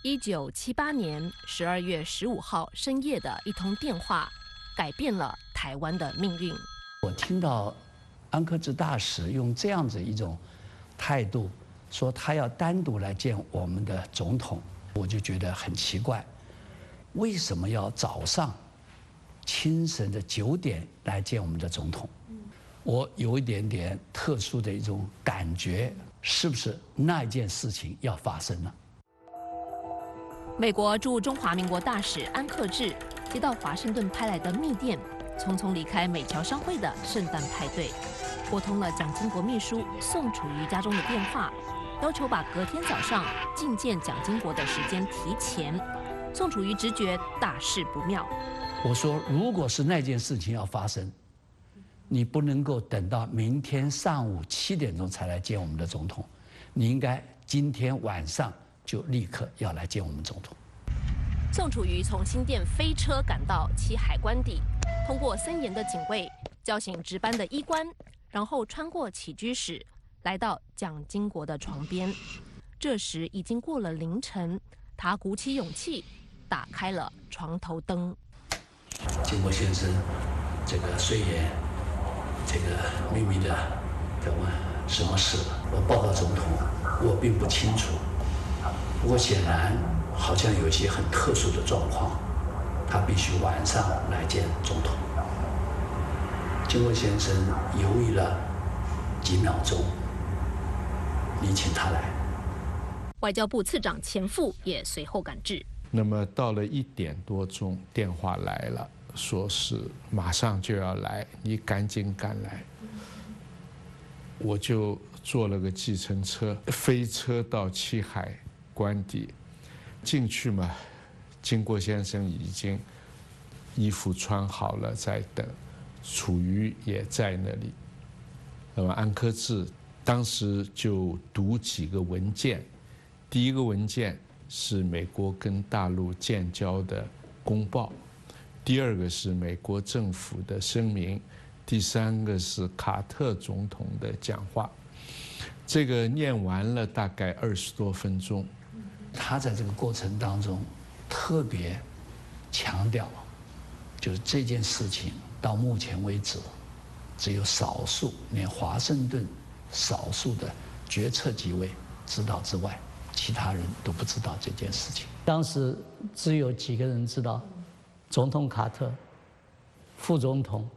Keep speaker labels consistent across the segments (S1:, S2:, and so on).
S1: 1978年12月15号深夜的一通电话，改变了台湾的命运。
S2: 我听到安克志大使用这样子一种态度，说他要单独来见我们的总统，我就觉得很奇怪，为什么要早上清晨的9点来见我们的总统？我有一点点特殊的一种感觉，是不是那一件事情要发生了？
S1: 美国驻中华民国大使安克志接到华盛顿派来的密电，匆匆离开美侨商会的圣诞派对，拨通了蒋经国秘书宋楚瑜家中的电话，要求把隔天早上觐见蒋经国的时间提前。宋楚瑜直觉大事不妙，
S2: 我说，如果是那件事情要发生，你不能够等到明天上午7点钟才来见我们的总统，你应该今天晚上就立刻要来见我们总统。
S1: 宋楚瑜从新店飞车赶到七海官邸，通过森严的警卫叫醒值班的医官，然后穿过起居室，来到蒋经国的床边。这时已经过了凌晨，他鼓起勇气打开了床头灯。
S2: 经国先生，这个虽然这个秘密的在问什么事，我报告总统，我并不清楚。不过显然好像有一些很特殊的状况，他必须晚上来见总统。经国先生犹豫了几秒钟，你请他来。
S1: 外交部次长钱复也随后赶至。
S3: 那么到了1点多钟，电话来了，说是马上就要来，你赶紧赶来。我就坐了个计程车，飞车到七海官邸，进去嘛，经国先生已经衣服穿好了在等，楚瑜也在那里。那么安克志当时就读几个文件，第一个文件是美国跟大陆建交的公报，第二个是美国政府的声明，第三个是卡特总统的讲话。这个念完了大概20多分钟。
S2: 他在这个过程当中特别强调，就是这件事情到目前为止，只有少数，连华盛顿少数的决策机位知道之外，其他人都不知道这件事情。
S4: 当时只有几个人知道，总统卡特、副总统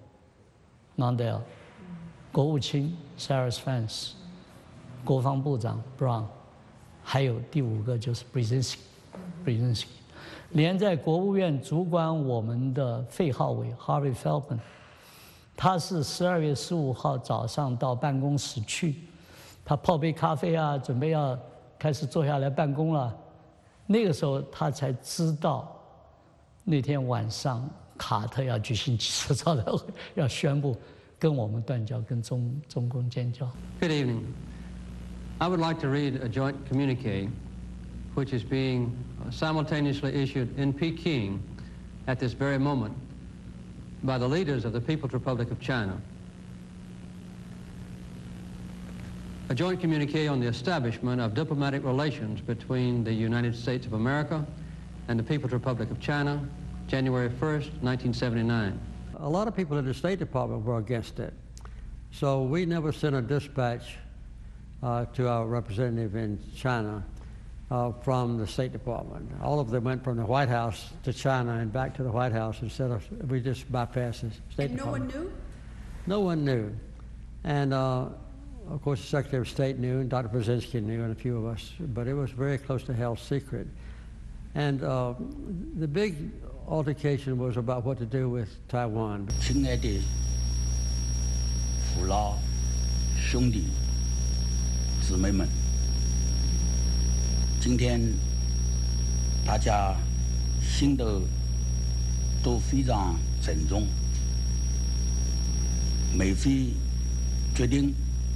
S4: Mondale、国务卿 Cyrus Vance、国防部长 Brown， 还有第5个就是 Brzezinski。连在国务院主管我们的费浩伟 Harvey Feldman， 他是12月15号早上到办公室去，他泡杯咖啡啊，准备要开始坐下来办公了。那个时候他才知道，那天晚上卡特要举行记者招待会，要宣布跟我们断交，跟中共建交。
S5: Good evening. I would like to read a joint communique, which is being simultaneously issued in Peking at this very moment by the leaders of the People's Republic of China. A joint communique on the establishment of diplomatic relations between the United States of America and the People's Republic of China, January 1st, 1979. A lot of people in the State Department were against it, so we never sent a dispatch to our representative in China from the State Department. All of them went from the White House to China and back to the White House instead of, we just bypassed the State Department.
S6: And
S5: no one knew? And of course, the Secretary of State knew, and Dr. Brzezinski knew, and a few of us, but it was very close to held secret. And the big altercation was about what to do with Taiwan.
S2: 亲爱的父老兄弟姊妹们，今天大家心都非常沉重。美菲决定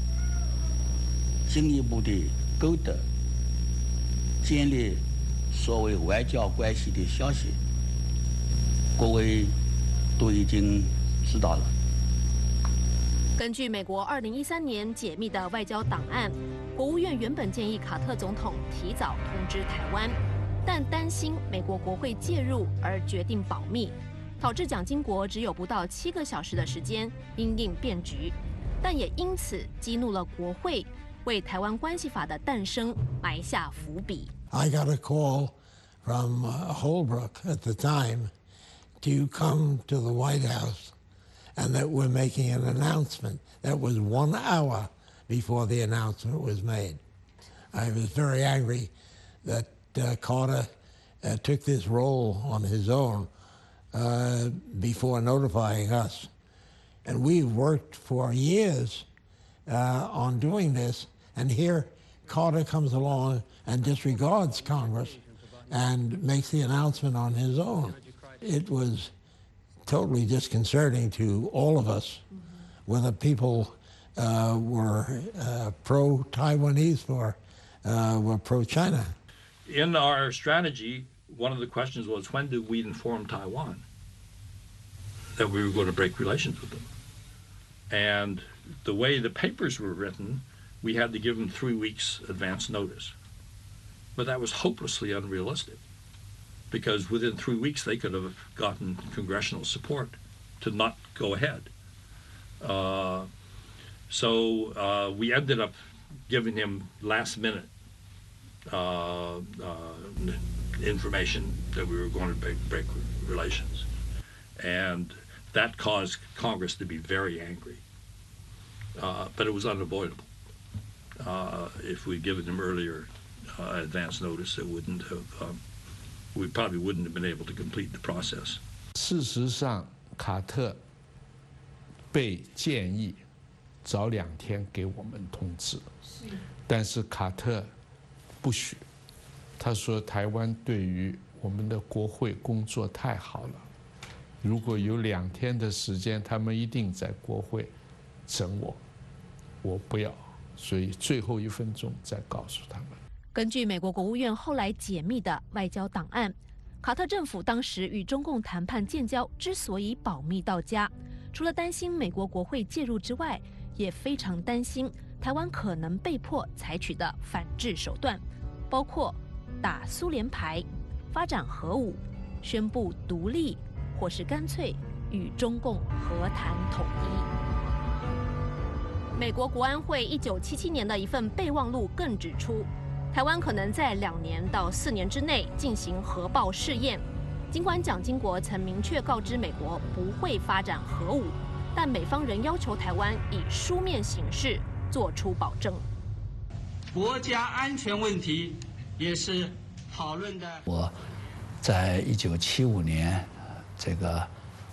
S2: 进一步的勾搭建立所谓外交关系的消息，各位都已经知道了。
S1: 根据美国2013年解密的外交档案，国务院原本建议卡特总统提早通知台湾， 但担心美国国会介入而决定保密，导致蒋经国只有不到7个小时的时间因应变局，但也因此激怒了国会，为台湾关系法的诞生埋下伏笔。
S6: I got a call from Holbrooke at the time to come to the White House and that we're making an announcement. That was 1 hour before the announcement was made. I was very angry that Carter took this role on his own before notifying us. And we've worked for years on doing this, and here Carter comes along and disregards Congress and makes the announcement on his own. It was totally disconcerting to all of us, whether people were pro-Taiwanese or were pro-China.
S7: In our strategy, one of the questions was, when did we inform Taiwan that we were going to break relations with them? And the way the papers were written, we had to give them 3 weeks advance notice. But that was hopelessly unrealistic, because within 3 weeks they could have gotten congressional support to not go ahead. So we ended up giving him last-minute information that we were going to break relations. And that caused Congress to be very angry. But it was unavoidable. If we'd given him earlier advance notice, it wouldn't have, we probably wouldn't have been able to complete the process.
S3: 事实上，卡特被建议早2天给我们通知，但是卡特不许，他说台湾对于我们的国会工作太好了，如果有2天的时间，他们一定在国会整我，我不要，所以最后1分钟再告诉他们。
S1: 根据美国国务院后来解密的外交档案，卡特政府当时与中共谈判建交之所以保密到家，除了担心美国国会介入之外，也非常担心台湾可能被迫采取的反制手段，包括打苏联牌、发展核武、宣布独立，或是干脆与中共和谈统一。美国国安会1977年的一份备忘录更指出，台湾可能在2年到4年之内进行核爆试验。尽管蒋经国曾明确告知美国不会发展核武，但美方仍要求台湾以书面形式做出保证。
S8: 国家安全问题也是讨论的。
S9: 我在1975年这个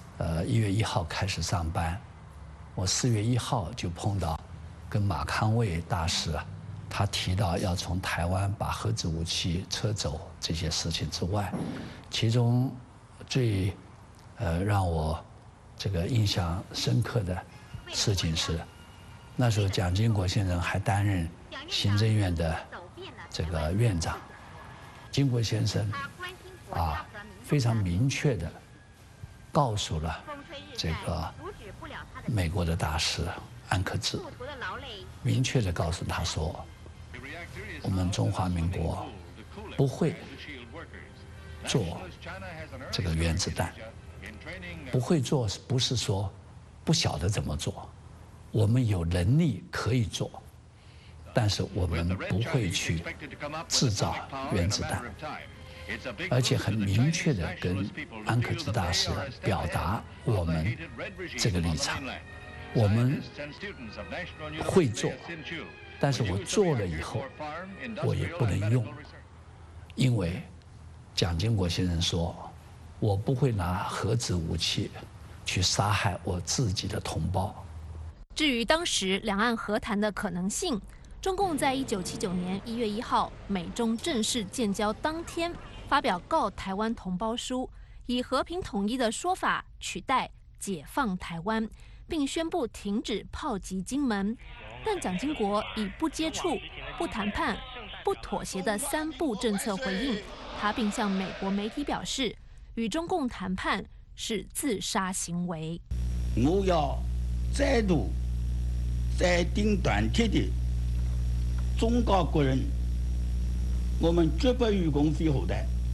S9: 1月1号开始上班，我4月1号就碰到跟马康卫大使，他提到要从台湾把核子武器撤走这些事情之外，其中最让我这个印象深刻的事情是，那时候蒋经国先生还担任行政院的这个院长，经国先生非常明确的告诉了这个美国的大使安克志，明确的告诉他说，我们中华民国不会做这个原子弹，不会做不是说不晓得怎么做，我们有能力可以做，但是我们不会去制造原子弹，而且很明确的跟安克志大使表达我们这个立场，我们会做，但是我做了以后我也不能用，因为蒋经国先生说，我不会拿核子武器去杀害我自己的同胞。
S1: 至于当时两岸和谈的可能性，中共在1979年1月1号美中正式建交当天发表告台湾同胞书，以和平统一的说法取代解放台湾，并宣布停止炮击金门。但蒋经国以不接触、不谈判、不妥协的3不政策回应，他并向美国媒体表示，与中共谈判是自杀行为。
S10: 我要再度再顶断铁的忠告国人，我们绝不与共飞后台。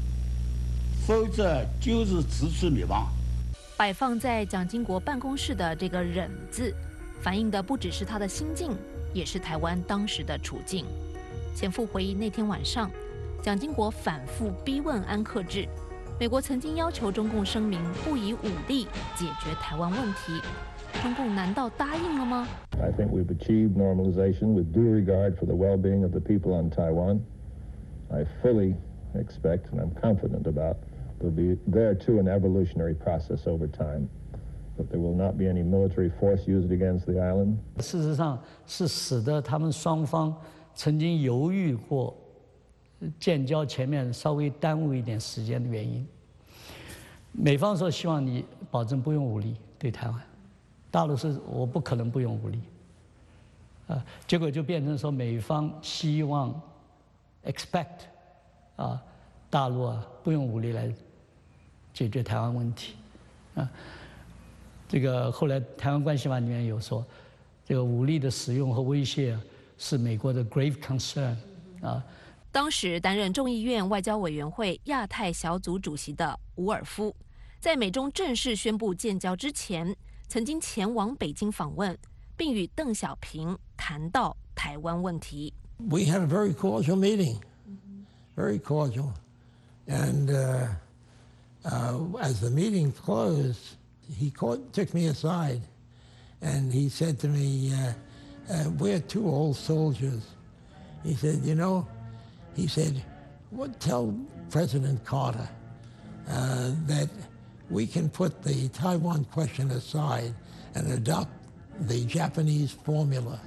S10: 否则就是自取灭亡。
S1: 摆放在蒋经国办公室的这个“忍”字，反映的不只是他的心境，也是台湾当时的处境。前夫回忆那天晚上，蒋经国反复逼问安克志，美国曾经要求中共声明不以武力解决台湾问题，中共难道答应了吗？
S11: I think we've achieved normalization with due regard for the well-being of the people on Taiwan. I fully expect, and I'm confident about, there'll be there too an evolutionary process over time, but there will not be any military force used against the island.
S4: 事实上是使得他们双方曾经犹豫过建交前面稍微耽误一点时间的原因。美方说希望你保证不用武力对台湾，大陆是我不可能不用武力，结果就变成说美方希望 expect 大陆不用武力来解决台湾问题，这个后来台湾关系法里面有说，这个武力的使用和威胁是美国的 grave concern
S1: 当时担任众议院外交委员会亚太小组主席的伍尔夫，在美中正式宣布建交之前，曾经前往北京访问，并与邓小平谈到台湾问题。
S6: We had a very cordial meeting, very cordial, and as the meeting closed, he took me aside, and he said to me, "We're two old soldiers." He said, "You know." He said, tell President Carter that we can put the Taiwan question aside and adopt the Japanese formula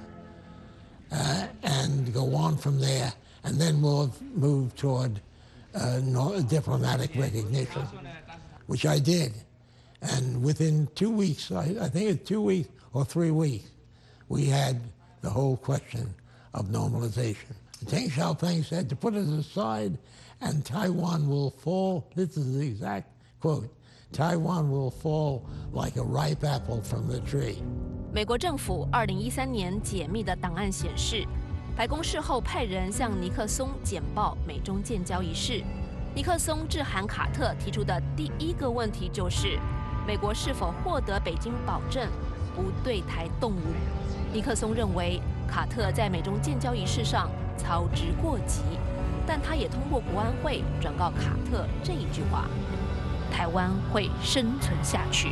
S6: and go on from there, and then we'll move toward diplomatic recognition, which I did. And within 2 weeks, I think it's 2 weeks or 3 weeks, we had the whole question of normalization. Deng Xiaoping said to put it aside and Taiwan will fall, this is the exact quote, Taiwan will fall like a ripe apple from the tree.
S1: 美国政府2013年解密的档案显示，白宫事后派人向尼克松简报美中建交一事。尼克松致函卡特提出的第一个问题就是，美国是否获得北京保证不对台动武？尼克松认为卡特在美中建交仪式上操之过急，但他也通过国安会转告卡特这一句话：台湾会生存下去。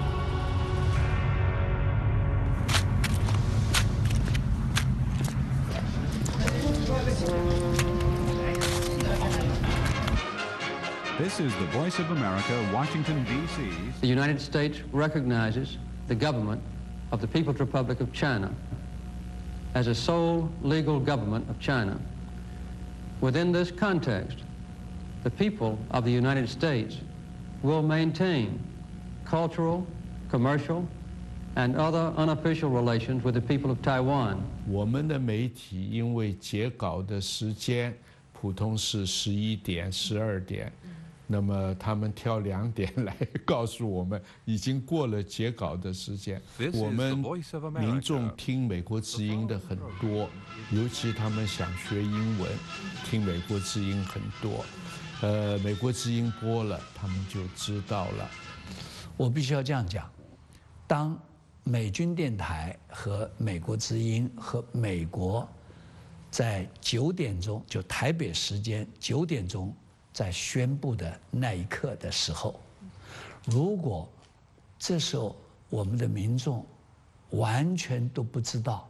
S12: This is the Voice of America, Washington, D.C.
S5: The United States recognizes the government of the People's Republic of China as a sole legal government of China. Within this context, the people of the United States will maintain cultural, commercial, and other unofficial relations with the people of Taiwan.
S3: 我们的媒体因为截稿的时间普通是11点、12点，那么他们挑2点来告诉我们已经过了截稿的时间。我们民众听美国之音的很多，尤其他们想学英文，听美国之音很多。美国之音播了，他们就知道了。
S9: 我必须要这样讲，当美军电台和美国之音和美国在9点钟，就台北时间9点钟在宣布的那一刻的时候，如果这时候我们的民众完全都不知道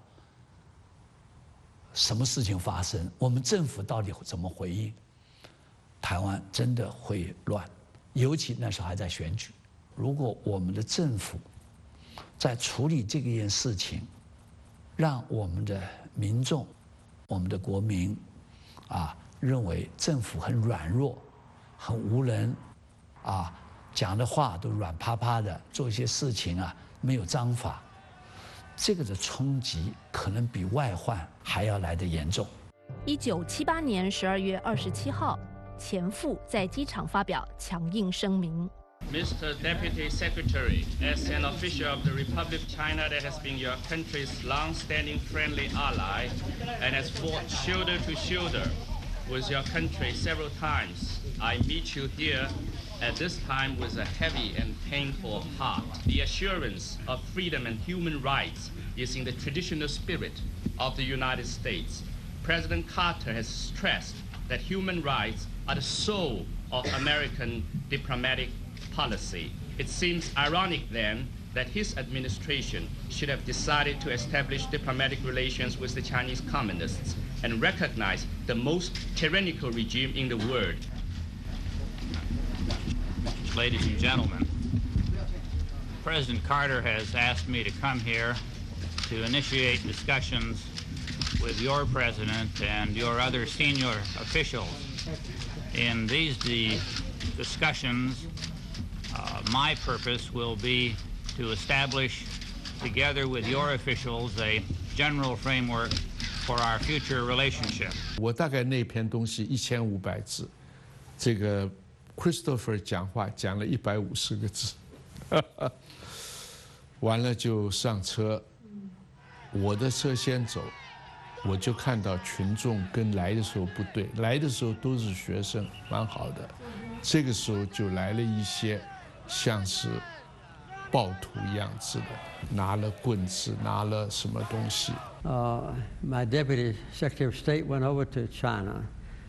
S9: 什么事情发生，我们政府到底怎么回应，台湾真的会乱，尤其那时候还在选举。如果我们的政府在处理这件事情，让我们的民众、我们的国民认为政府很软弱、很无能，讲的话都软趴趴的，做一些事情没有章法，这个的冲击可能比外患还要来得严重。
S1: 1978年12月27号，前夫在机场发表强硬声明。
S8: Mr. Deputy Secretary, as an official of the Republic of China that has been your country's long-standing friendly ally and has fought shoulder to shoulder with your country several times. I meet you here at this time with a heavy and painful heart. The assurance of freedom and human rights is in the traditional spirit of the United States. President Carter has stressed that human rights are the soul of American diplomatic policy. It seems ironic then that his administration should have decided to establish diplomatic relations with the Chinese Communists and recognize the most tyrannical regime in the world.
S13: Ladies and gentlemen, President Carter has asked me to come here to initiate discussions with your president and your other senior officials. In these discussions, my purpose will be to establish, together with your officials, a general framework for our future relationship.
S3: 我大概那篇东西1500字，这个 Christopher 讲话讲了150个字，完了就上车，我的车先走，我就看到群众跟来的时候不对，来的时候都是学生，蛮好的，这个时候就来了一些像是暴徒样子的，拿了棍子，拿了什么东西。
S5: My Deputy Secretary of State went over to China,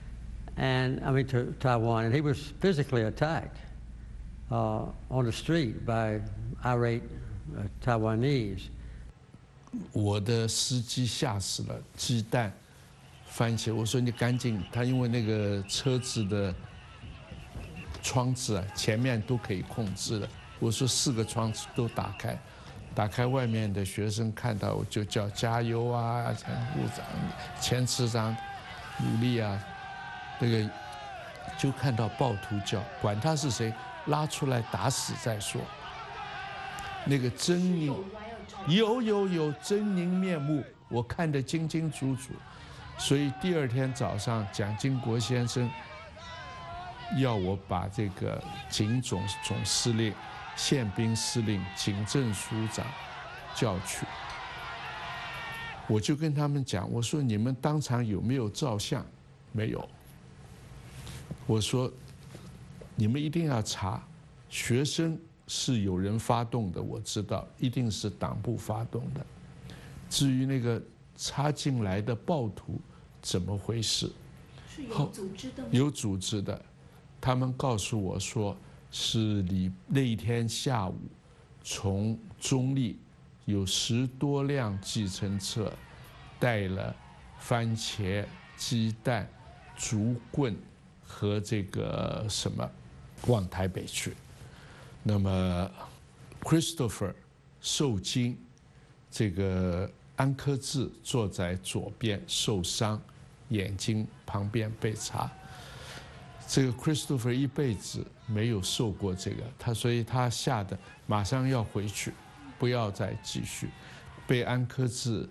S5: to Taiwan, and he was physically attacked on the street by irate Taiwanese.
S3: 我的司机吓死了，鸡蛋、番茄，我说你赶紧，他因为那个车子的窗子啊，前面都可以控制的。我说4个窗子都打开，打开外面的学生看到我就叫加油啊，前部长、前次长努力啊，那个就看到暴徒叫，管他是谁，拉出来打死再说。那个狰狞，有狰狞面目，我看得清清楚楚。所以第2天早上，蒋经国先生要我把这个警总司令、宪兵司令、警政署长叫去，我就跟他们讲，我说你们当场有没有照相？没有。我说你们一定要查，学生是有人发动的，我知道一定是党部发动的。至于那个插进来的暴徒怎么回事？
S1: 是有组织的吗？
S3: 有组织的。他们告诉我说，是那一天下午，从中立有10多辆计程车，带了番茄、鸡蛋、竹棍和这个什么，往台北去。那么 Christopher 受惊，这个安科志坐在左边受伤，眼睛旁边被插。这个 Christopher 一辈子没有受过这个，所以他吓得马上要回去，不要再继续，被安科志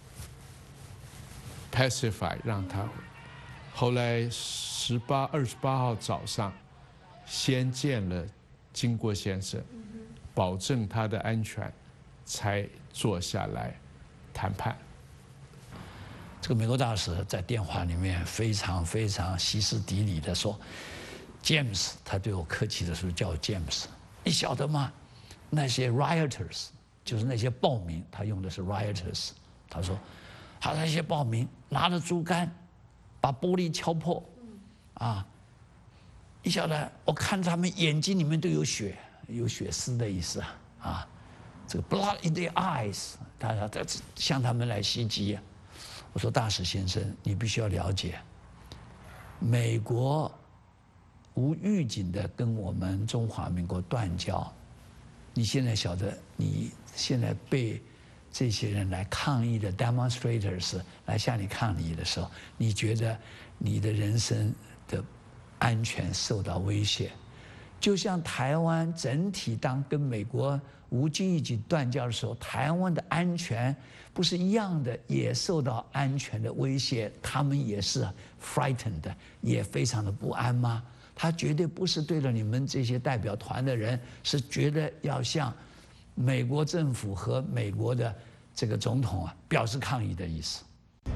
S3: pacify 让他回。后来28号早上，先见了经国先生，保证他的安全，才坐下来谈判。
S9: 这个美国大使在电话里面非常歇斯底里的说 ：“James， 他对我客气的时候叫我 James， 你晓得吗？那些 rioters 就是那些暴民，他用的是 rioters。他说，那些暴民拿着竹竿，把玻璃敲破，啊，你晓得，我看他们眼睛里面都有血，有血丝的意思啊，这个 blood in their eyes， 他向他们来袭击。”我说大使先生，你必须要了解，美国无预警的跟我们中华民国断交，你现在晓得，你现在被这些人来抗议的 demonstrators 来向你抗议的时候，你觉得你的人身的安全受到威胁，就像台湾整体当跟美国无经预警断交的时候，台湾的安全不是一样的，也受到安全的威胁，他们也是 frightened 的，也非常的不安吗？他绝对不是对了你们这些代表团的人，是觉得要向美国政府和美国的这个总统表示抗议的意思。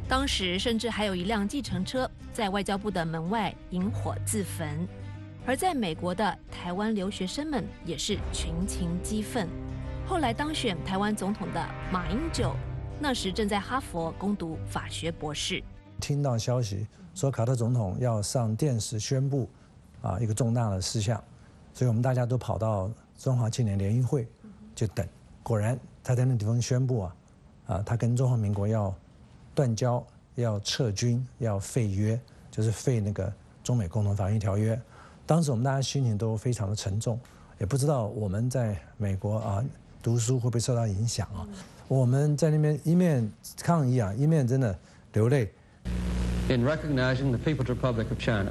S1: 当时甚至还有一辆计程车在外交部的门外引火自焚，而在美国的台湾留学生们也是群情激愤。后来当选台湾总统的马英九，那时正在哈佛攻读法学博士。
S14: 听到消息说卡特总统要上电视宣布一个重大的事项，所以我们大家都跑到中华青年联谊会就等。果然他在那地方宣布他跟中华民国要断交、要撤军、要废约，就是废那个中美共同防御条约。当时我们大家心情都非常的沉重，也不知道我们在美国读书会不会受到影响我们在那边一面抗议一面真的流泪。
S5: In recognizing the People's Republic of China,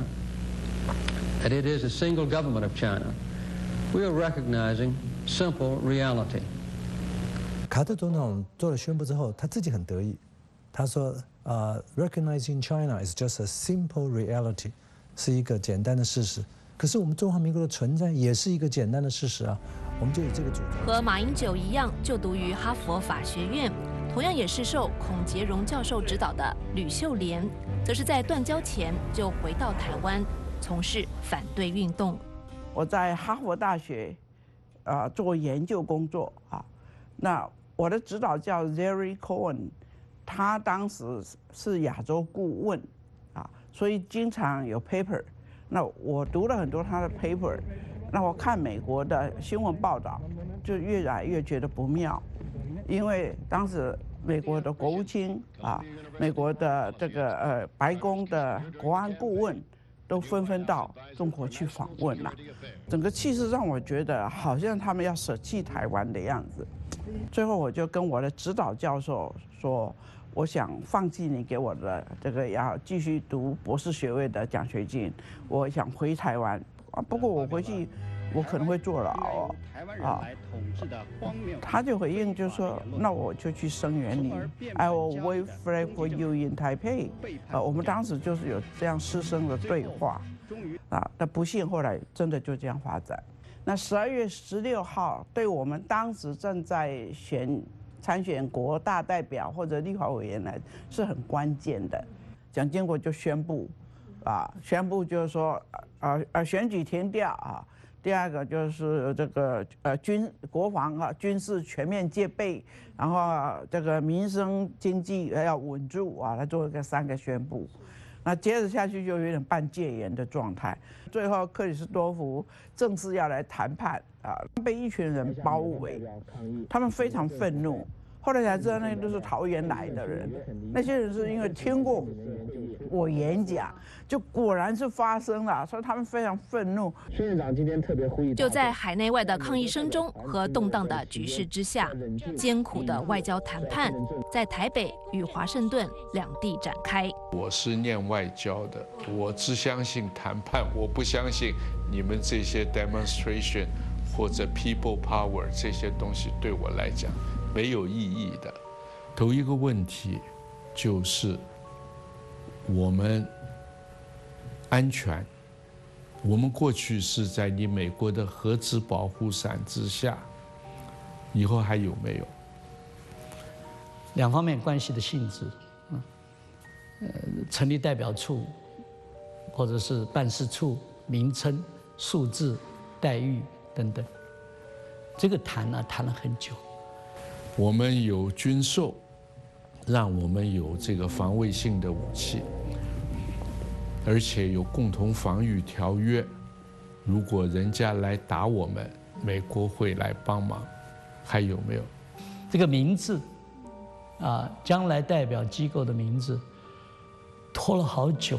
S5: that it is a single government of China, we are recognizing simple reality.
S14: 卡特总统做了宣布之后，他自己很得意，他说recognizing China is just a simple reality， 是一个简单的事实。可是我们中华民国的存在也是一个简单的事实我们就以这个主张。
S1: 和马英九一样，就读于哈佛法学院，同样也是受孔杰荣教授指导的吕秀莲，则是在断交前就回到台湾，从事反对运动。
S15: 我在哈佛大学做研究工作那我的指导教 Jerry Cohen， 他当时是亚洲顾问所以经常有 paper。那我读了很多他的 paper， 那我看美国的新闻报道，就越来越觉得不妙，因为当时美国的国务卿美国的这个白宫的国安顾问都纷纷到中国去访问整个气势让我觉得好像他们要舍弃台湾的样子。最后我就跟我的指导教授说，我想放弃你给我的这个要继续读博士学位的奖学金，我想回台湾不过我回去我可能会坐牢他就回应就说，那我就去声援你 ，I will wait for you in Taipei。我们当时就是有这样师生的对话但不幸后来真的就这样发展。那12月16号，对我们当时正在参选国大代表或者立法委员来是很关键的。蒋经国就宣布就是说选举停掉第二个就是这个国防军事全面戒备，然后这个民生经济要稳住来做一个3个宣布。那接着下去就有点半戒严的状态。最后克里斯多夫正式要来谈判被一群人包围，他们非常愤怒。后来才知道那都是桃园来的人，那些人是因为听过我演讲，就果然是发生了，所以他们非常愤怒。
S16: 孙院长今天特别呼吁，
S1: 就在海内外的抗议声中和动荡的局势之下，艰苦的外交谈判在台北与华盛顿两地展开。
S3: 我是念外交的，我只相信谈判，我不相信你们这些 demonstration 或者 people power 这些东西对我来讲没有意义的。头一个问题就是我们安全，我们过去是在你美国的核子保护伞之下，以后还有没有？
S4: 两方面关系的性质，成立代表处或者是办事处名称、数字、待遇等等，这个谈了很久。
S3: 我们有军售，让我们有这个防卫性的武器，而且有共同防御条约。如果人家来打我们，美国会来帮忙，还有没有？
S4: 这个名字将来代表机构的名字拖了好久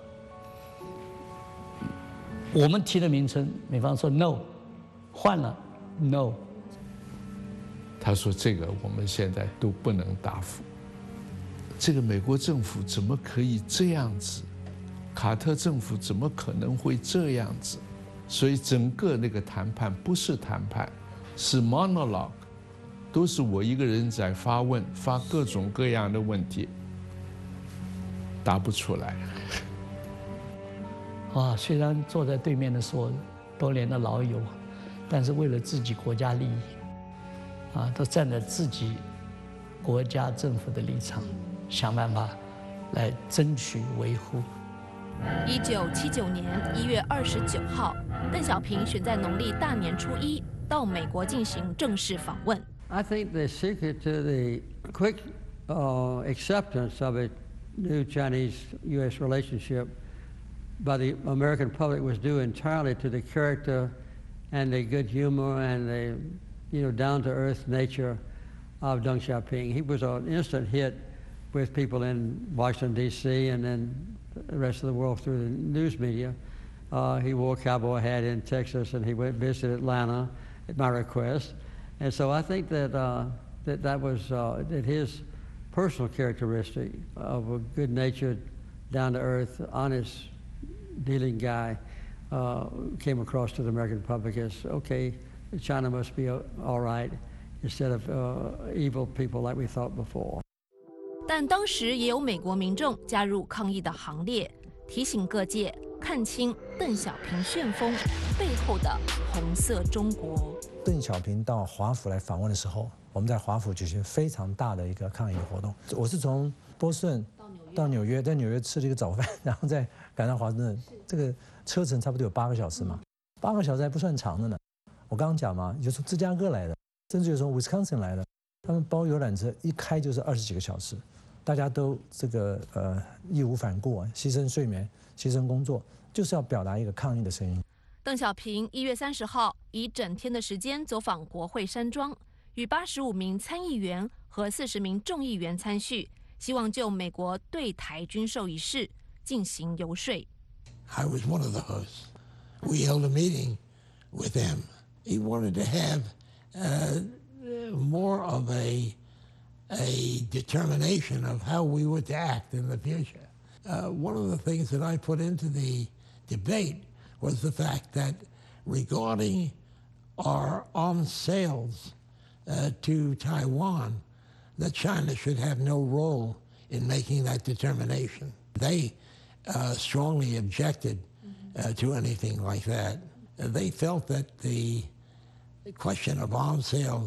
S4: 我们提的名称，美方说 no， 换了 no。
S3: 他说这个我们现在都不能答复。这个美国政府怎么可以这样子？卡特政府怎么可能会这样子？所以整个那个谈判不是谈判，是 monologue， 都是我一个人在发问，发各种各样的问题，答不出来。
S4: 虽然坐在对面的是我多年的老友，但是为了自己国家利益。都站在自己国家政府的立场，想办法来争取维护。
S1: 1979年1月29号，邓小平选在农历大年初一到美国进行正式访问。
S5: I think the secret to the quick acceptance of a new Chinese-U.S. relationship by the American public was due entirely to the character and the good humor and the down-to-earth nature of Deng Xiaoping. He was an instant hit with people in Washington, D.C., and then the rest of the world through the news media. He wore a cowboy hat in Texas, and he went visit Atlanta at my request. And so I think that that his personal characteristic of a good-natured, down-to-earth, honest dealing guy came across to the American public as, okay, China must be all right, instead of evil people like we thought before.
S1: 但当时也有美国民众加入抗议的行列，提醒各界看清邓小平旋风背后的红色中国。
S14: 邓小平到华府来访问的时候，我们在华府举行非常大的一个抗议活动。我是从波士顿到纽约，在纽约吃了一个早饭，然后再赶上华盛顿，这个车程差不多有8个小时嘛，8个小时还不算长的呢。我刚刚讲嘛，有从芝加哥来的，甚至有从 Wisconsin 来的，他们包游览车一开就是20几个小时。大家都这个义无反顾，牺牲睡眠，牺牲工作，就是要表达一个抗议的声音。
S1: 邓小平1月30号以整天的时间走访国会山庄，与85名参议员和40名众议员参叙，希望就美国对台军售一事进行游说。
S6: I was one of the hosts. We held a meeting with him. He wanted to have more of a determination of how we were to act in the future. One of the things that I put into the debate was the fact that regarding our arms sales to Taiwan, that China should have no role in making that determination. They strongly objected to anything like that. They felt that the question of arms sales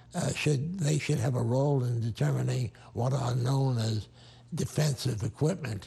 S6: they should have a role in determining what are known as defensive equipment.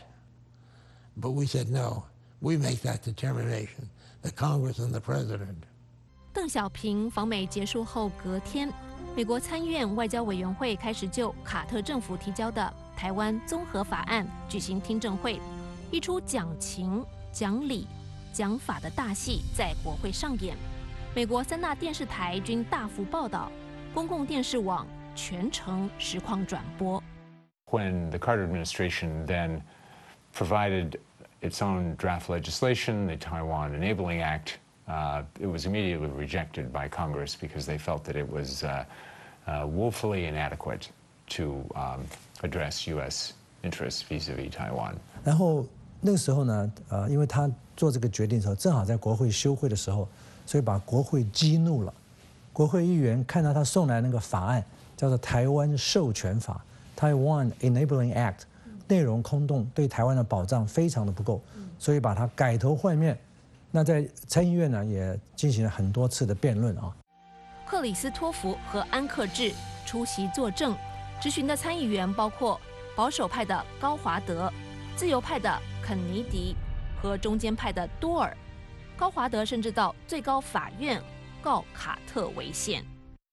S6: But we said no, we make that determination, the Congress and the President.
S1: 邓小平访美结束后隔天，美国参院外交委员会开始就卡特政府提交的台湾综合法案举行听证会，一出讲情、讲理、讲法的大戏在国会上演。美国3大电视台均大幅报道。公共电视网全程实况转播。
S17: When the Carter administration then provided its own draft legislation, the Taiwan Enabling Act, it was immediately rejected by Congress because they felt that it was woefully inadequate to address U.S. interests vis-a-vis Taiwan.
S14: 然后那个时候呢，因为他做这个决定的时候，正好在国会休会的时候，所以把国会激怒了。国会议员看到他送来那个法案，叫做《台湾授权法》（Taiwan Enabling Act），内容空洞，对台湾的保障非常的不够，所以把它改头换面。那在参议院呢，也进行了很多次的辩论啊。
S1: 克里斯托弗和安克志出席作证，质询的参议员包括保守派的高华德、自由派的肯尼迪和中间派的多尔。高华德甚至到最高法院告卡特违宪。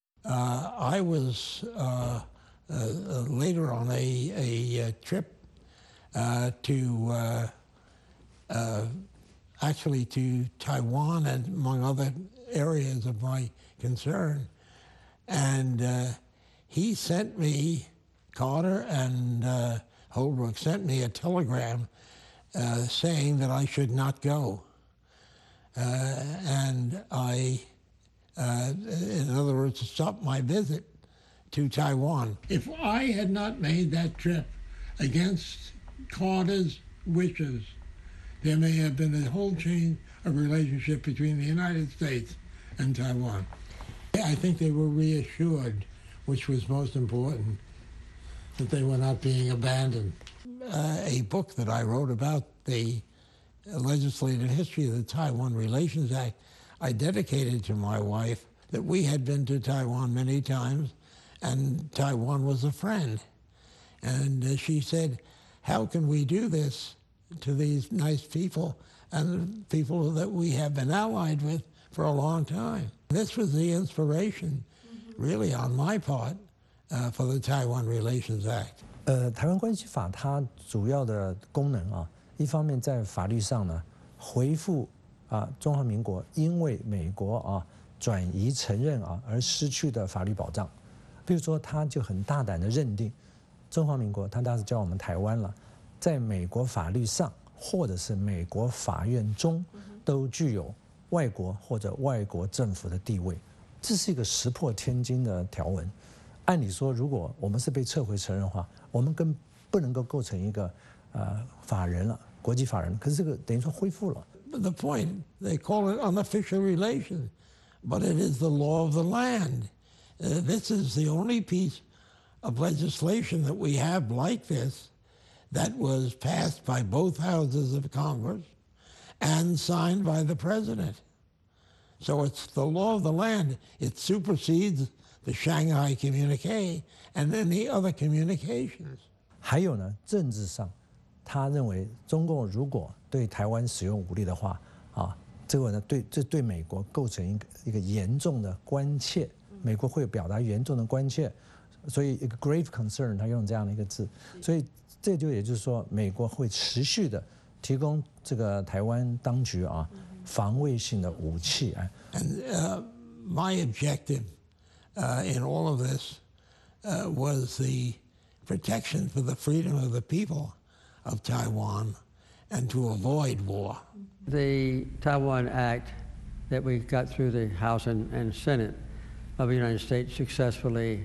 S6: I was later on a trip to actually to Taiwan and among other areas of my concern, and he sent me, Carter and Holbrooke sent me a telegram saying that I should not go, and I. In other words, to stop my visit to Taiwan. If I had not made that trip against Carter's wishes, there may have been a whole change of relationship between the United States and Taiwan. I think they were reassured, which was most important, that they were not being abandoned. A book that I wrote about the legislative history of the Taiwan Relations Act, I dedicated to my wife that we had been to Taiwan many times and Taiwan was a friend. And she said, how can we do this to these nice people and people that we have been allied with for a long time? This was the inspiration, really, on my part, for the Taiwan Relations Act.
S14: 台湾关系法它主要的功能啊，一方面在法律上呢，回复中华民国因为美国转移承认而失去的法律保障。比如说，他就很大胆的认定，中华民国他当时叫我们台湾了，在美国法律上或者是美国法院中都具有外国或者外国政府的地位，这是一个石破天惊的条文。按理说，如果我们是被撤回承认的话，我们更不能够构成一个法人了，国际法人。可是这个等于说恢复了。
S6: The point, they call it unofficial relation, but it is the law of the land. This is the only piece of legislation that we have like this that was passed by both houses of Congress and signed by the president. So it's the law of the land. It supersedes the Shanghai Communique and any other communications.
S14: 还有呢，政治上，他认为中共如果对台湾使用武力的话，这个呢，这对美国构成一个严重的关切，美国会表达严重的关切，所以一个 grave concern， 他用这样的一个字，所以这就也就是说，美国会持续的提供这个台湾当局防卫性的武器。
S6: And my objective in all of this was the protection for the freedom of the people of Taiwan and to avoid war.
S5: The Taiwan Act that we got through the House and Senate of the United States successfully,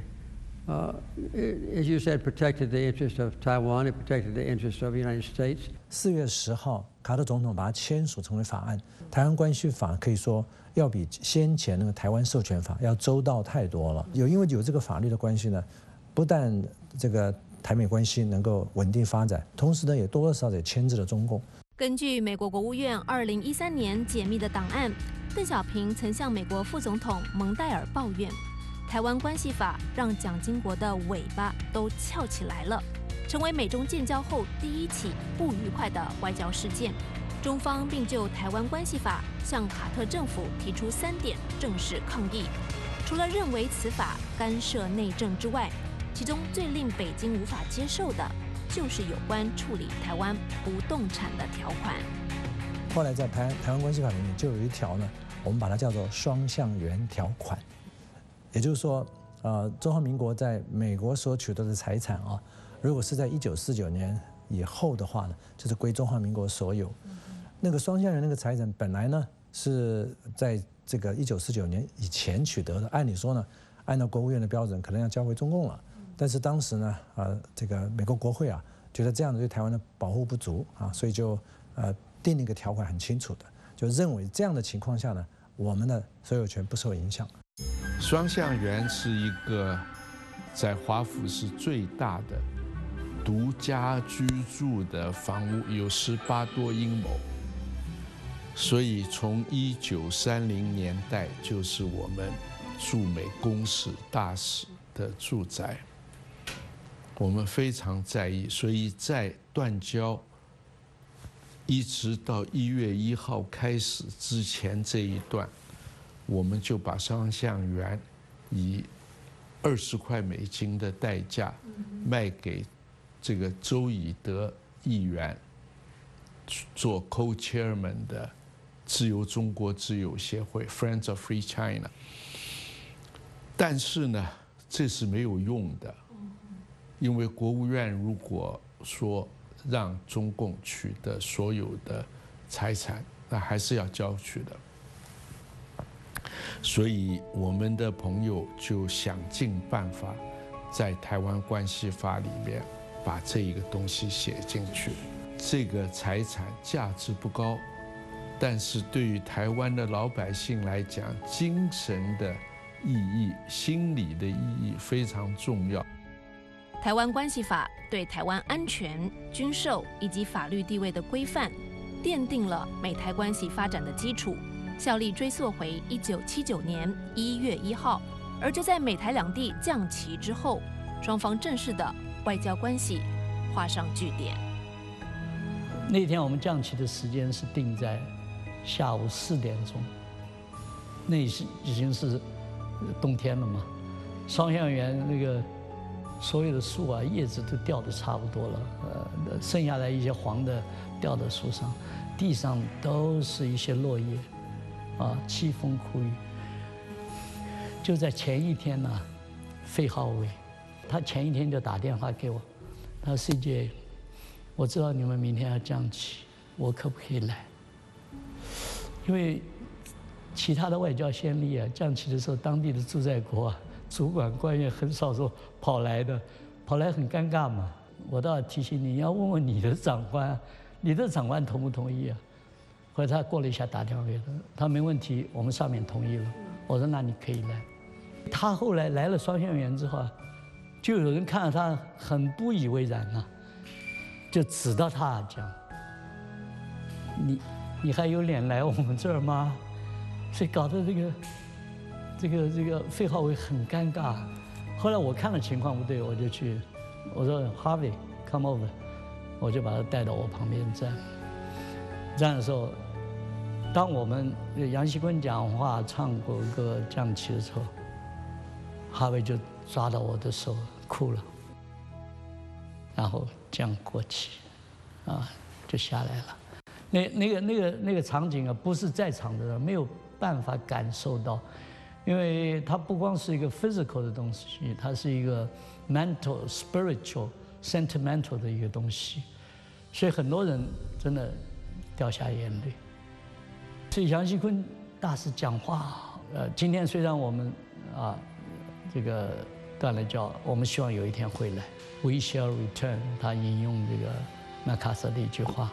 S5: as you said, protected the interest of Taiwan, it protected the interest of the United States.
S14: 4月10号，卡特总统把它签署成为法案。台湾关系法可以说要比先前那个台湾授权法要周到太多了。因为有这个法律的关系呢，不但这个台美关系能够稳定发展，同时呢也多多少少也牵制了中共。
S1: 根据美国国务院2013年解密的档案，邓小平曾向美国副总统蒙代尔抱怨，台湾关系法让蒋经国的尾巴都翘起来了，成为美中建交后第一起不愉快的外交事件。中方并就台湾关系法向卡特政府提出3点正式抗议，除了认为此法干涉内政之外，其中最令北京无法接受的就是有关处理台湾不动产的条款。
S14: 后来在台湾关系法里面就有一条呢，我们把它叫做双向源条款，也就是说，中华民国在美国所取得的财产如果是在1949年以后的话呢，就是归中华民国所有。那个双向源那个财产本来呢是在这个1949年以前取得的，按理说呢，按照国务院的标准，可能要交回中共了。但是当时呢，这个美国国会觉得这样对台湾的保护不足所以就定了一个条款很清楚的，就认为这样的情况下呢，我们的所有权不受影响。
S3: 双向源是一个在华府是最大的独家居住的房屋，有18多英亩，所以从1930年代就是我们驻美公使大使的住宅。我们非常在意，所以在断交一直到1月1号开始之前这一段，我们就把双向源以20块美金的代价卖给这个周以德议员做 co-chairman 的自由中国自由协会 Friends of Free China。但是呢，这是没有用的。因为国务院如果说让中共取得所有的财产，那还是要交去的。所以我们的朋友就想尽办法，在台湾关系法里面把这一个东西写进去。这个财产价值不高，但是对于台湾的老百姓来讲，精神的意义、心理的意义非常重要。
S1: 台湾关系法对台湾安全、军售以及法律地位的规范，奠定了美台关系发展的基础，效力追溯回1979年1月1号。而就在美台两地降旗之后，双方正式的外交关系画上句点。
S4: 那天我们降旗的时间是定在下午4点钟，那已经是冬天了嘛，双向园那个所有的树啊叶子都掉得差不多了，剩下来一些黄的掉在树上，地上都是一些落叶，啊，凄风苦雨。就在前一天呢，费浩伟，他前一天就打电话给我，他说 CJ， 我知道你们明天要降旗，我可不可以来？因为其他的外交先例啊，降旗的时候，当地的驻在国啊，主管官员很少说跑来的，跑来很尴尬嘛。我倒要提醒你，要问问你的长官，你的长官同不同意啊？后来他过了一下打电话给他，他没问题，我们上面同意了。我说那你可以来。他后来来了双向园之后啊，就有人看到他很不以为然啊，就指到他讲，你还有脸来我们这儿吗？所以搞得这个费浩伟很尴尬。后来我看了情况不对，我就去，我说 Harvey come over， 我就把他带到我旁边站。站的时候，当我们杨锡坤讲话、唱国歌、降旗的时候，哈维就抓到我的手哭了，然后降国旗，啊，就下来了。那个场景啊，不是在场的人没有办法感受到，因为它不光是一个 physical 的东西，它是一个 mental、spiritual、sentimental 的一个东西，所以很多人真的掉下眼泪。所以杨锡坤大使讲话，今天虽然我们啊这个断了交，我们希望有一天会来 ，We shall return。他引用这个麦卡瑟的一句话。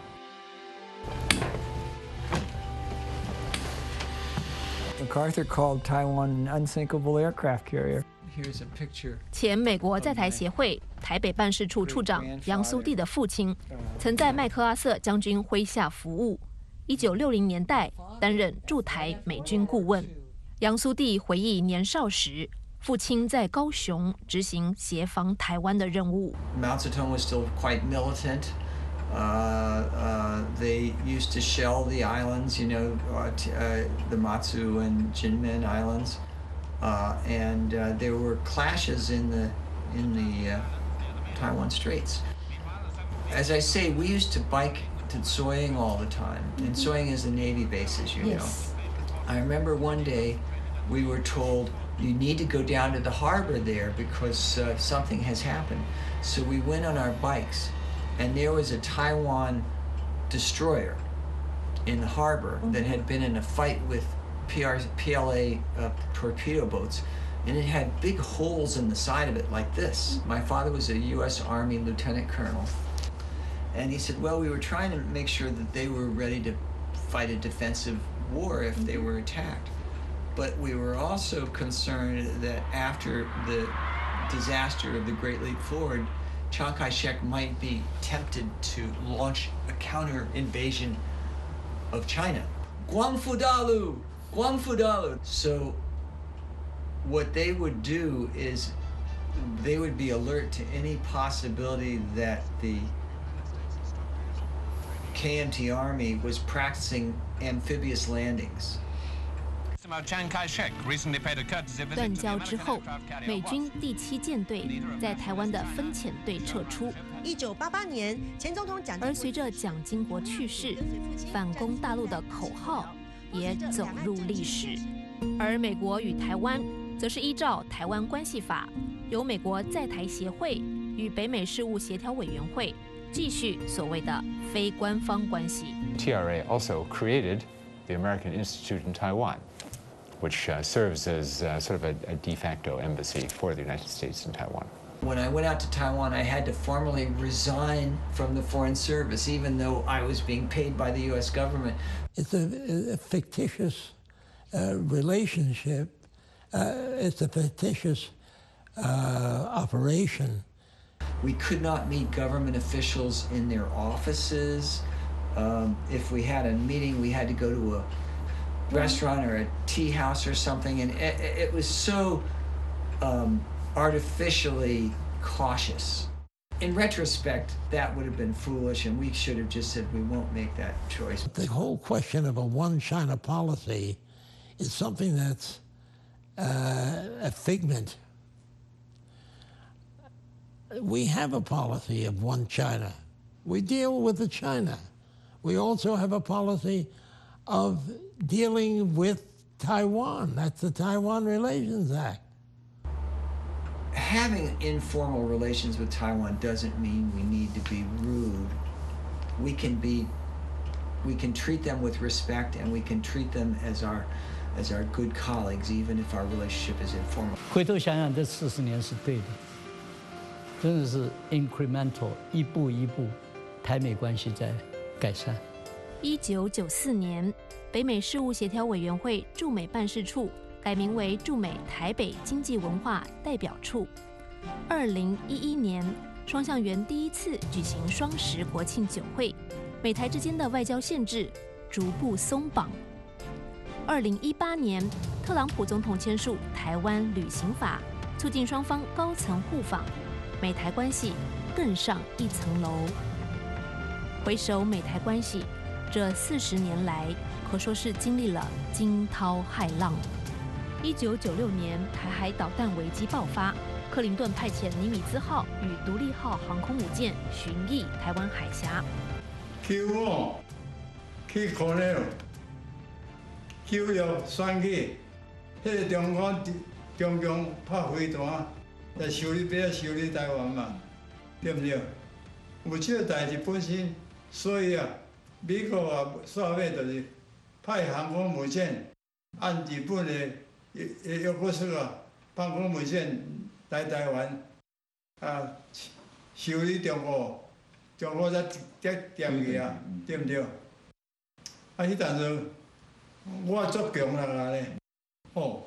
S18: MacArthur called Taiwan an unsinkable aircraft carrier. Here's a picture.
S1: 前美国在台协会台北办事处处长杨苏棣的父亲，曾在麦克阿瑟将军麾下服务。1960年代担任驻台美军顾问。杨苏棣回忆年少时，父亲在高雄执行协防台湾的任务。
S19: Mao Zedong was still quite militant. They used to shell the islands, you know, the Matsu and Jinmen Islands, and there were clashes in the Taiwan Straits. As I say, we used to bike to Soyang all the time, and Soyang is the Navy base, as you know. I remember one day we were told you need to go down to the harbor there because something has happened. So we went on our bikes. And there was a Taiwan destroyer in the harbor that had been in a fight with PLA torpedo boats, and it had big holes in the side of it like this. My father was a U.S. Army lieutenant colonel, and he said, well, we were trying to make sure that they were ready to fight a defensive war if they were attacked. But we were also concerned that after the disaster of the Great Leap Forward, Chiang Kai-shek might be tempted to launch a counter-invasion of China. Guangfu Dalu! So what they would do is they would be alert to any possibility that the KMT Army was practicing amphibious landings.
S1: 断交之后，美军第7舰队在台湾的分遣队撤出。
S20: 1988年，前总统蒋经国。
S1: 而随着蒋经国去世，反攻大陆的口号也走入历史。而美国与台湾则是依照《台湾关系法》，由美国在台协会与北美事务协调委员会继续所谓的非官方关系。
S17: TRA also created the American Institute in Taiwan, which serves as sort of a de facto embassy for the United States in Taiwan.
S19: When I went out to Taiwan, I had to formally resign from the Foreign Service, even though I was being paid by the U.S. government.
S6: It's a fictitious relationship. It's a fictitious operation.
S19: We could not meet government officials in their offices. If we had a meeting, we had to go to a restaurant or a tea house or something, and it was so artificially cautious. In retrospect, that would have been foolish, and we should have just said we won't make that choice.
S6: The whole question of a one China policy is something that's a figment. We have a policy of one China. We deal with the China. We also have a policy of dealing with Taiwan. That's the Taiwan Relations Act.
S19: Having informal relations with Taiwan doesn't mean we need to be rude. We can treat them with respect, and we can treat them as our good colleagues, even if our relationship is informal.
S4: 回头想想，这40年是对的，真的是 incremental， 一步一步，台美关系在改善。
S1: 1994年，北美事务协调委员会驻美办事处改名为驻美台北经济文化代表处。2011年，双向园第一次举行双10国庆酒会，美台之间的外交限制逐步松绑。2018年，特朗普总统签署台湾旅行法，促进双方高层互访，美台关系更上一层楼。回首美台关系，这40年来可说是经历了惊涛骇浪。1996年，台海导弹危机爆发，克林顿派遣尼米兹号与独立号航空母舰巡弋台湾海峡。
S21: 95去可能9月选举，迄个中国中共拍飞弹来修理，要修理台湾嘛，对不对？有这个代志本身，所以啊，美国啊，煞尾就是派航空母舰按日本的约克斯啊，航空母舰来台湾啊，修理中国，中国才点去啊，对不对？啊，迄阵时我足强啦咧，哦，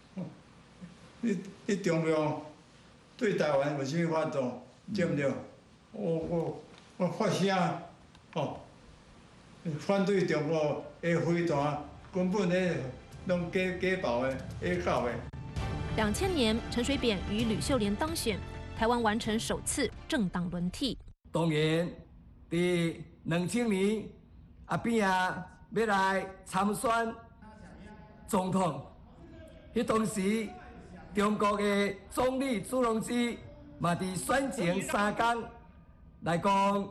S21: 你中共对台湾有啥物法度，对不对？我发声，哦，反对中国的飞弹，根本咧拢假爆的，假搞的。
S1: 2000年，陈水扁与吕秀莲当选，台湾完成首次政党轮替。
S22: 当然，在2000年阿扁啊要来参选总统，迄当时中国的总理朱镕基嘛伫选前3天来讲，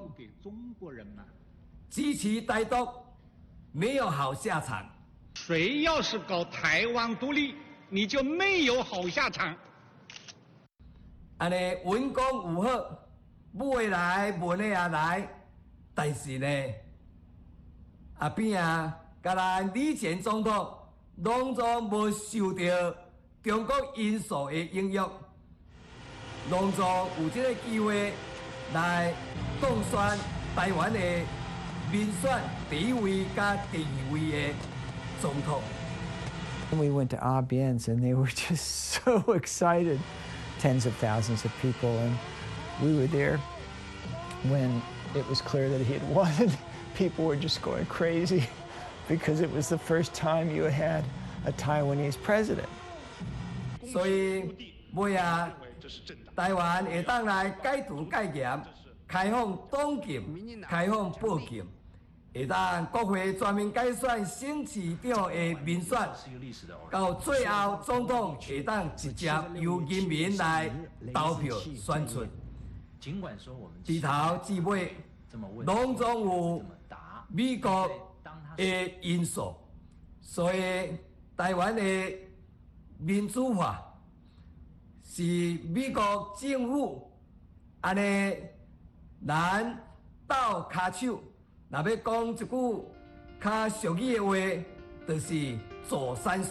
S22: 支持台独没有好下场。
S23: 谁要是搞台湾独立，你就没有好下场。
S22: 安尼文攻武吓，武的来，文的也来，但是呢，阿扁啊，甲咱李前总统，拢总无受到中国因素的影响，拢总有这个机会来当选台湾的民选第1位甲第2位的总统。
S18: We went to ABNs and they were just so excited, tens of thousands of people, and we were there when it was clear that he had won. People were just going crazy because it was the first time you had a Taiwanese president.
S22: 所以尾啊，台湾会当来戒除戒严，开放党禁，开放报禁。会当国会全面改选省市长的民选，到最后总统会当直接由人民来投票选出。từ头至尾，拢总有美国的因素，所以台湾的民主化是美国政府安尼咱斗骹手。若要讲一句较俗语的话，就是做善事。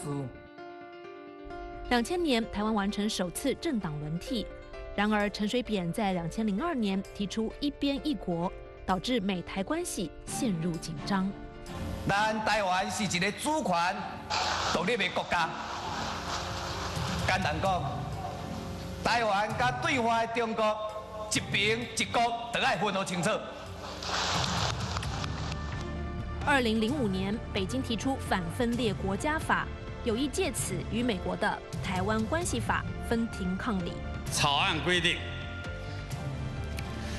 S1: 2000年，台湾完成首次政党轮替。然而，陈水扁在2002年提出一边一国，导致美台关系陷入紧张。
S22: 咱台湾是一个主权独立的国家，简单讲，台湾甲对外的中国一边一国，都要分好清楚。
S1: 2005年，北京提出反分裂国家法，有意借此与美国的《台湾关系法》分庭抗礼。
S23: 草案规定，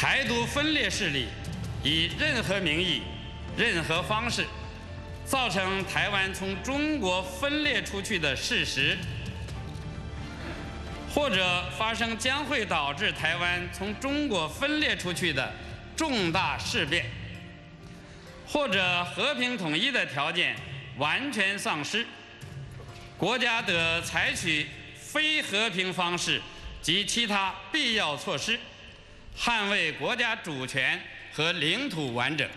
S2: 台独分裂势力以任何名义、任何方式造成台湾从中国分裂出去的事实，或者发生将会导致台湾从中国分裂出去的重大事变，或者和平统一的条件完全丧失，国家得采取非和平方式及其他必要措施，捍卫国家主权和领土完整。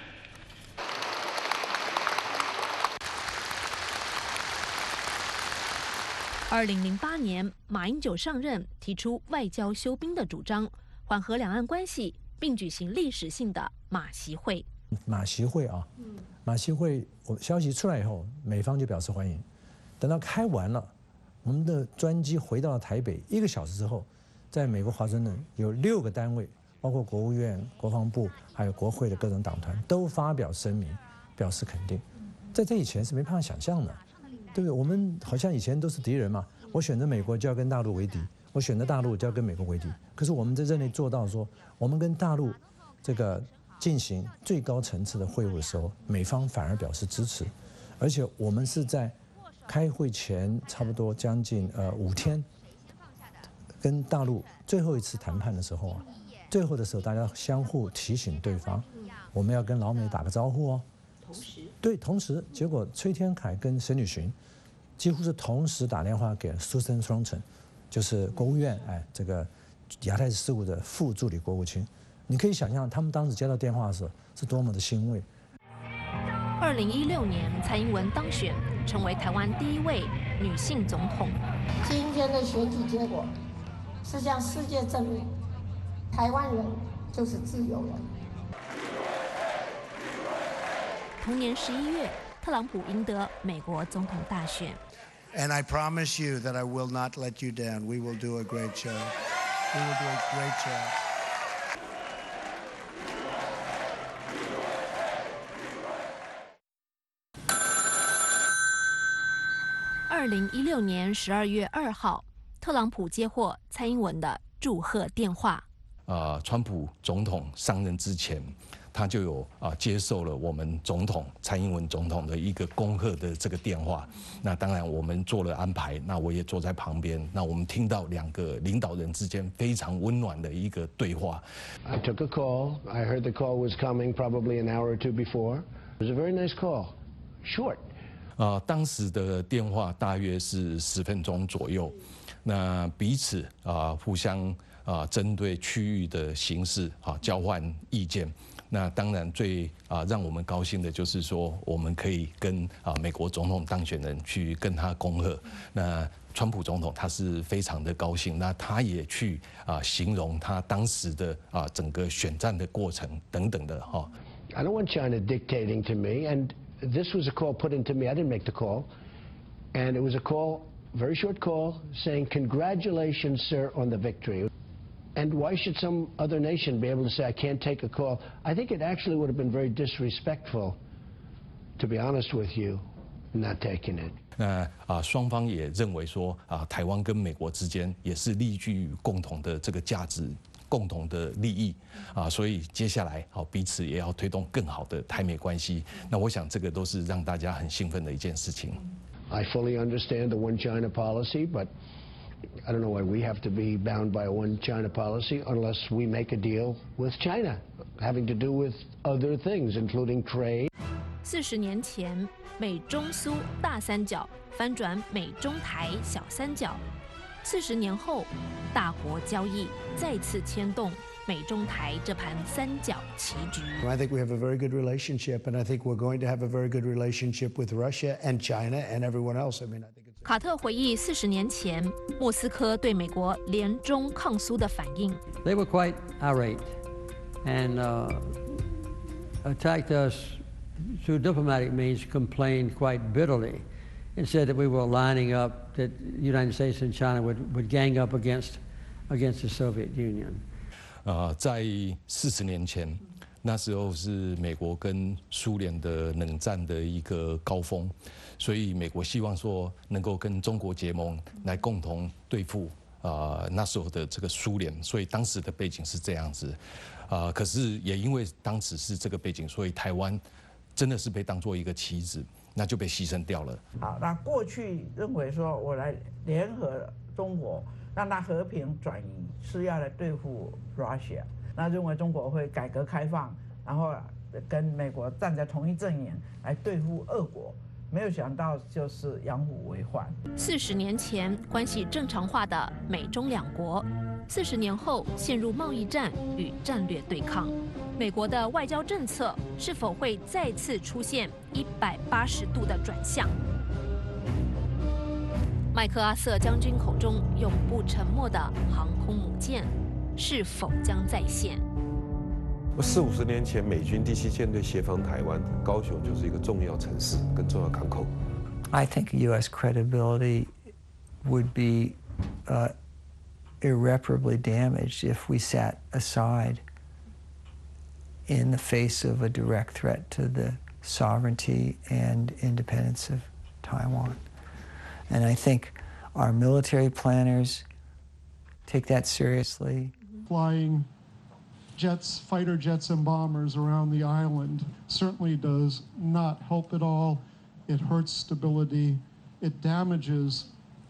S1: 2008年，马英九上任，提出外交休兵的主张，缓和两岸关系，并举行历史性的马习会。
S14: 马习会啊，马习会，消息出来以后，美方就表示欢迎。等到开完了，我们的专机回到了台北，1个小时之后，在美国华盛顿有6个单位，包括国务院、国防部，还有国会的各种党团，都发表声明，表示肯定。在这以前是没办法想象的。对不对？我们好像以前都是敌人嘛，我选择美国就要跟大陆为敌，我选择大陆就要跟美国为敌。可是我们在任内做到说，我们跟大陆这个进行最高层次的会晤的时候，美方反而表示支持，而且我们是在开会前差不多将近5天，跟大陆最后一次谈判的时候啊，最后的时候大家相互提醒对方，我们要跟老美打个招呼哦。同时，结果崔天凯跟沈履巡几乎是同时打电话给 Susan Thornton， 就是国务院这个亚太事务的副助理国务卿。你可以想象他们当时接到电话的时候是多么的欣慰。
S1: 2016年，蔡英文当选，成为台湾第1位女性总统。
S7: 今天的选举结果是向世界证明，台湾人就是自由人。
S1: 同年11月，特朗普赢得美国总统大选。
S10: And I promise you that I will not let you down. We will do a great job. We will do a great job.
S1: 2016年12月2号，特朗普接获蔡英文的祝贺电话。
S3: 川普总统上任之前，他就有接受了我们总统蔡英文总统的一个恭贺的这个电话。那当然我们做了安排，那我也坐在旁边。那我们听到2个领导人之间非常温暖的一个对话。
S16: I took a call. I heard the call was coming probably an hour or two before. It was a very nice call, short.
S3: 当时的电话大约是10分钟左右。那彼此互相针对区域的形势交换意见。那当然最让我们高兴的就是说，我们可以跟美国总统当选人去跟他恭贺。那川普总统他是非常的高兴，那他也去形容他当时的整个选战的过程等等的哈。
S16: I don't want China dictating to me, and this was a call put into me. I didn't make the call, and it was a call, very short call, saying congratulations, sir, on the victory. And why should some other nation be able to say, I can't take a call? I think it actually would have been very disrespectful, to be honest with you, not taking it.
S3: 那双方也认为说台湾跟美国之间也是立基于共同的这个价值、共同的利益所以接下来彼此也要推动更好的台美关系。那我想这个都是让大家很兴奋的一件事情。
S16: I fully understand the one China policy, but I don't know why we have to be bound by a one China policy unless we make a deal with China, having to do with other things, including trade.
S1: 40年前，美中苏大三角翻转美中台小三角。40年后，大国交易再次牵动美中台这盘三角棋局。
S10: I think we have a very good relationship, and I think we're going to have a very good relationship with Russia and China and everyone else. I mean, I think.
S1: 卡特回忆40年前莫斯科对美国联中抗苏的反应。
S22: They were quite irate and attacked us through diplomatic means, complained quite bitterly, and said that we were lining up, that the United States and China would gang up against the Soviet Union.
S3: 在40年前，那时候是美国跟苏联的冷战的一个高峰，所以美国希望说能够跟中国结盟，来共同对付
S8: 那时候的这个苏联，所以当时的背景是这样子。可是也因为当时是这个背景，所以台湾真的是被当作一个棋子，那就被牺牲掉了。
S15: 好，那过去认为说我来联合中国，让它和平转移，是要来对付 Russia。那认为中国会改革开放，然后跟美国站在同一阵营来对付俄国。没有想到就是养虎为患。
S1: 40年前关系正常化的美中两国，40年后陷入贸易战与战略对抗。美国的外交政策是否会再次出现180度的转向？麦克阿瑟将军口中永不沉没的航空母舰，是否将再现
S11: ？40-50年前，美军第7舰队协防台湾，高雄就是一个重要城市跟重要港口。
S18: I think U.S. credibility would be irreparably damaged if we sat aside in the face of a direct threat to the sovereignty and independence of Taiwan. And I think our military planners take that seriously.
S12: Flying jets, fighter jets and bombers around the island certainly does not help at all. It hurts stability. It damages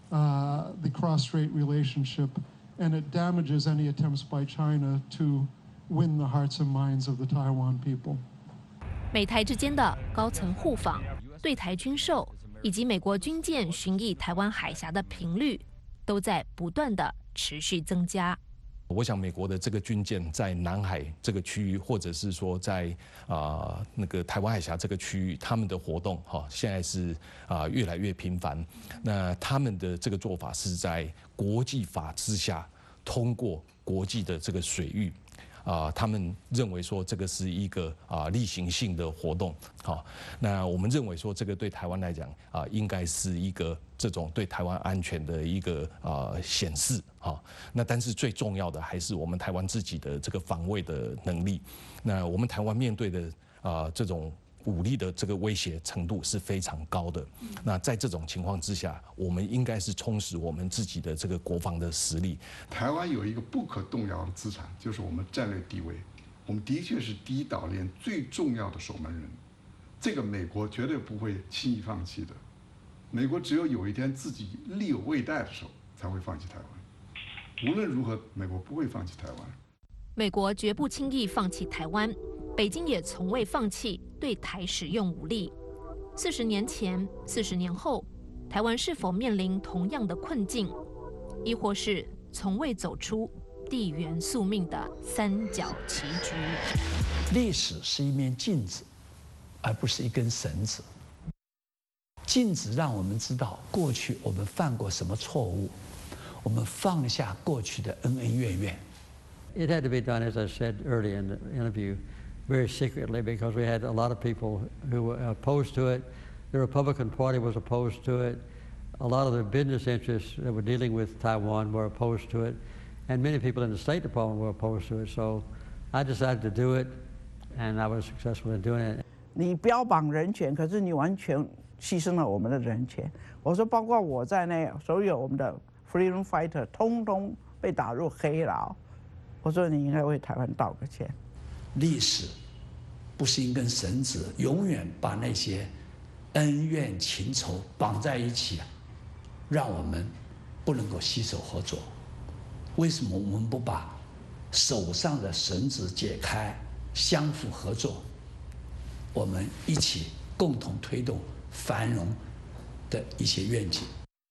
S12: the cross-strait relationship, and it damages any attempts by China to win the hearts and minds of the Taiwan people.
S1: 美台之间的高层互访、对台军售以及美国军舰巡弋台湾海峡的频率，都在不断的持续增加。
S8: 我想美国的这个军舰在南海这个区域，或者是说在那个台湾海峡这个区域，他们的活动现在是越来越频繁。那他们的这个做法是在国际法之下通过国际的这个水域。他们认为说这个是一个例行性的活动，那我们认为说这个对台湾来讲应该是一个这种对台湾安全的一个显示，那但是最重要的还是我们台湾自己的这个防卫的能力。那我们台湾面对的这种武力的这个威胁程度是非常高的。那在这种情况之下，我们应该是充实我们自己的这个国防的实力。
S24: 台湾有一个不可动摇的资产，就是我们战略地位。我们的确是第一岛链最重要的守门人，这个美国绝对不会轻易放弃的。美国只有一天自己力有未逮的时候，才会放弃台湾。无论如何，美国不会放弃台湾。
S1: 美国绝不轻易放弃台湾。北京也从未放弃对台使用武力。40年前、40年后，台湾是否面临同样的困境，亦或是从未走出地缘宿命的三角棋局？
S9: 历史是一面镜子，而不是一根绳子。镜子让我们知道过去我们犯过什么错误，我们放下过去的恩恩怨怨。
S5: It had to be done, as I said earlier in the interview, very secretly, because we had a lot of people who were opposed to it. The Republican Party was opposed to it. A lot of the business interests that were dealing with Taiwan were opposed to it. And many people in the State Department were opposed to it. So I decided to do it, and I was successful in doing it.
S15: 你标榜人权，可是你完全牺牲了我们的人权。我说，包括我在内，所有我们的 freedom fighter 通通被打入黑牢。我说，你应该为台湾道个歉。
S9: 历史不是一根绳子，永远把那些恩怨情仇绑在一起，让我们不能够携手合作。为什么我们不把手上的绳子解开，相互合作？我们一起共同推动繁荣的一些愿景。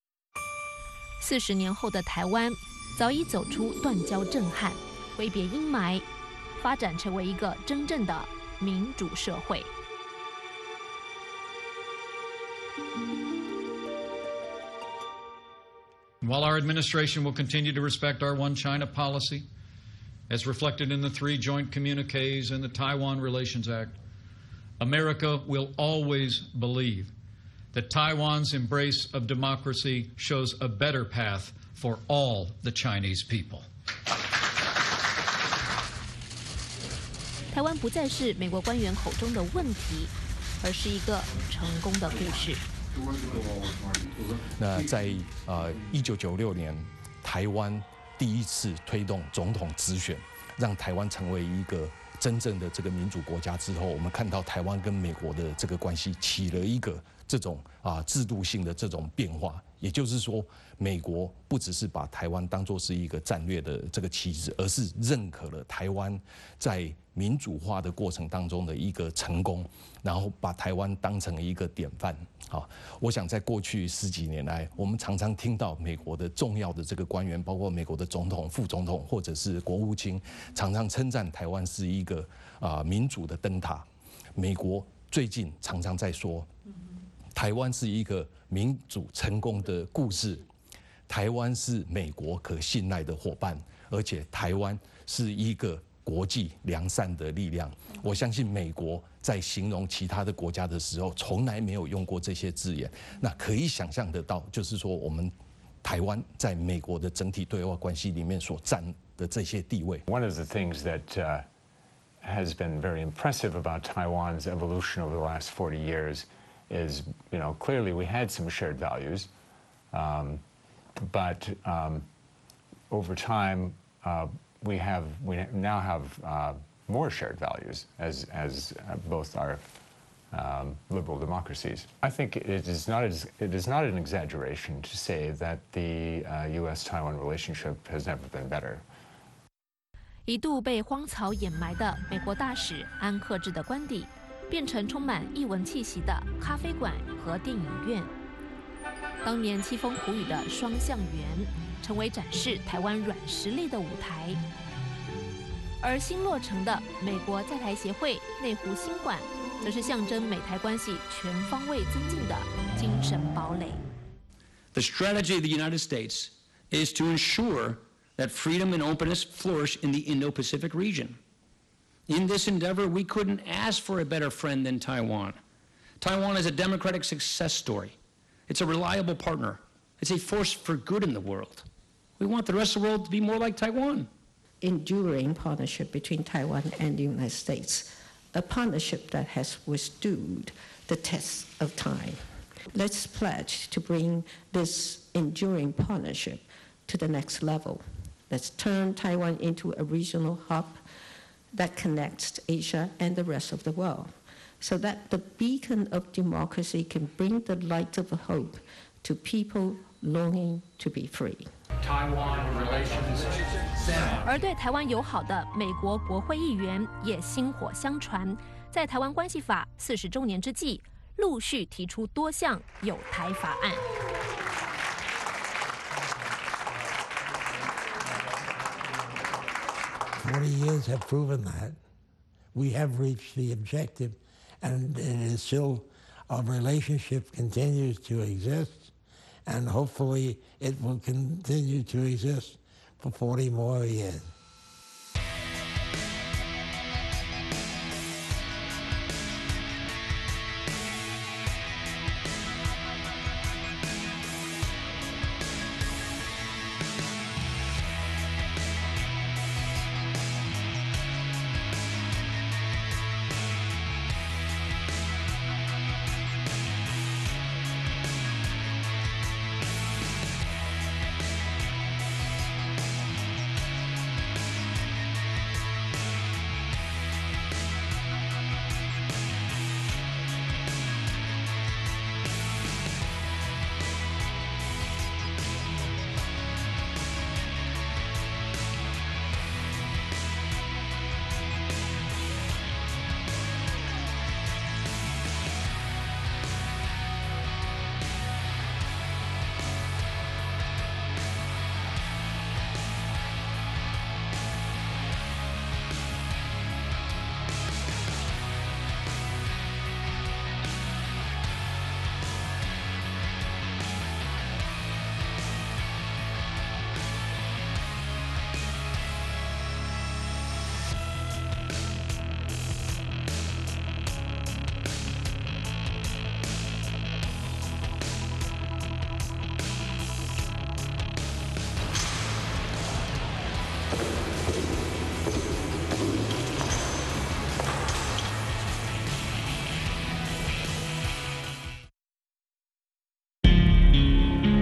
S1: 40年后的台湾，早已走出断交震撼，挥别阴霾。发展成为一个真正的民主社会。
S25: While our administration will continue to respect our One China policy, as reflected in the 3 joint communiques and the Taiwan Relations Act, America will always believe that Taiwan's embrace of democracy shows a better path for all the Chinese people.
S1: 台湾不再是美国官员口中的问题，而是一个成功的故事。
S8: 那在1996年， 台湾第一次推动总统直选，让台湾成为一个真正的这个民主国家之后，我们看到台湾跟美国的这个关系起了一个这种制度性的这种变化。也就是说，美国不只是把台湾当作是一个战略的这个棋子，而是认可了台湾在民主化的过程当中的一个成功，然后把台湾当成一个典范。好，我想在过去10几年来，我们常常听到美国的重要的这个官员，包括美国的总统、副总统或者是国务卿，常常称赞台湾是一个民主的灯塔。美国最近常常在说，台湾是一个民主成功的故事，台湾是美国可信赖的伙伴，而且台湾是一个国际良善的力量。我相信美国在形容其他的国家的时候，从来没有用过这些字眼。那可以想象得到，就是说我们台湾在美国的整体对外关系里面所占的这些地位。
S6: One of the things that has been very impressive about Taiwan's evolution over the last 40 years is, clearly we had some shared values, but over time we now have more shared values as both our liberal democracies. I think it is not an exaggeration to say that the U.S.-Taiwan relationship has never been better.
S1: 一度被荒草掩埋的美国大使安克志的官邸，变成充满艺文气息的咖啡馆和电影院。当年凄风苦雨的双橡园，成为展示台湾软实力的舞台。而新落成的美国在台协会内湖新馆，则是象征美台关系全方位增进的精神堡垒。
S13: The strategy of the United States is to ensure that freedom and openness flourish in the Indo-Pacific region. In this endeavor, we couldn't ask for a better friend than Taiwan. Taiwan is a democratic success story. It's a reliable partner. It's a force for good in the world. We want the rest of the world to be more like Taiwan.
S7: Enduring partnership between Taiwan and the United States, a partnership that has withstood the test of time. Let's pledge to bring this enduring partnership to the next level. Let's turn Taiwan into a regional hub that connects Asia and the rest of the world, so that the beacon of democracy can bring the light of hope to people longing to be free.
S13: Taiwan relations.
S1: 而对台湾友好的美国国会议员也薪火相传，在台湾关系法40周年之际，陆续提出多项友台法案。
S17: 40 years have proven that we have reached the objective, and it is still, our relationship continues to exist, and hopefully it will continue to exist for 40 more years.